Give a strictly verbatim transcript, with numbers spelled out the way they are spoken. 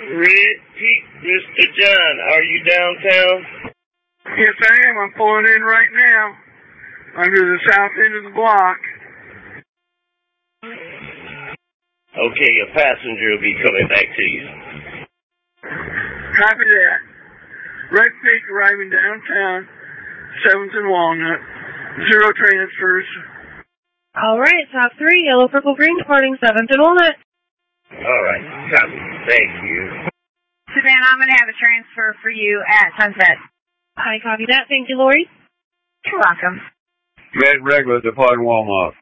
Repeat, Mister John, are you downtown? Yes, I am. I'm pulling in right now. Under the south end of the block. Okay, a passenger will be coming back to you. Copy that. Red Peak arriving downtown, seventh and Walnut. Zero transfers. All right, top three, yellow, purple, green, departing seventh and Walnut. All right, copy. Thank you. Savannah, I'm going to have a transfer for you at Sunset. I copy that. Thank you, Lori. You're welcome. Red regular departing Walmart.